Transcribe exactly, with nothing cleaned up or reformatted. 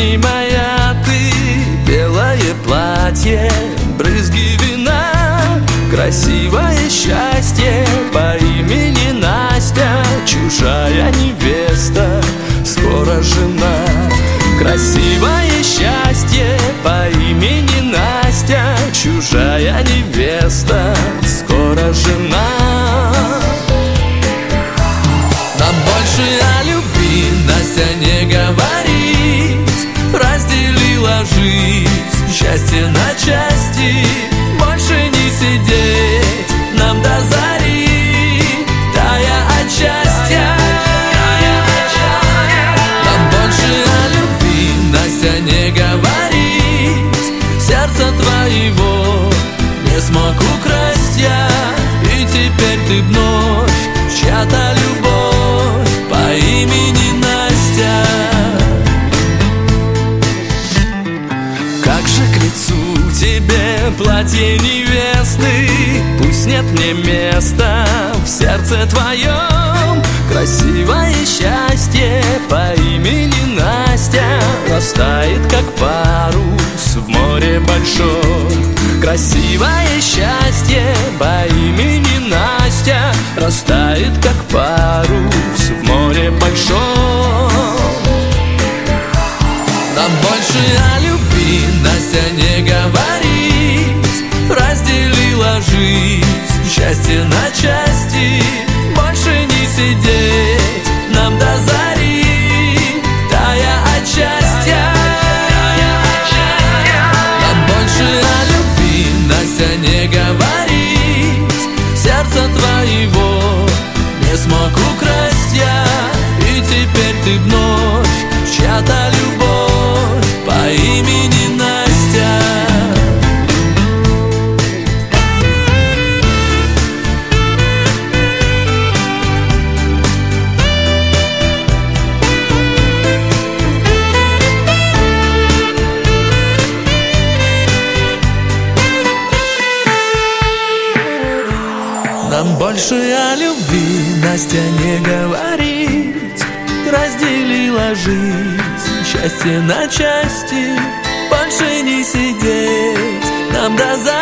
жизни моя ты, белое платье, брызги вина, красивое счастье по имени Настя, чужая невеста, скоро жена. Красивое счастье по имени Настя, чужая невеста, скоро жена. Нам больше о любви Настя не говорит, разделила жизнь, счастье на части. Больше не сидеть нам до зари, тая от счастья. Нам больше о любви Настя не говорит, сердца твоего не смог украсть я, и теперь ты вновь чья-то любовь по имени Настя. Как же к лицу тебе платье невесты, пусть нет мне места в сердце твоем. Красивое счастье по имени Настя растает, как парус в море большом. Красивое счастье по имени Настя растает, как парус в море большом. Нам больше о любви Настя не говорит, разделила жизнь, счастье на части. Больше не сидеть нам до зари, тая от счастья. Нам больше о любви Настя не говорит, сердца твоего не смог украсть я, и теперь ты вновь чья-то любовь по имени Настя. Нам больше о любви Настя не говорит, разделила жизнь, счастье на части. Больше не сидеть нам до зари.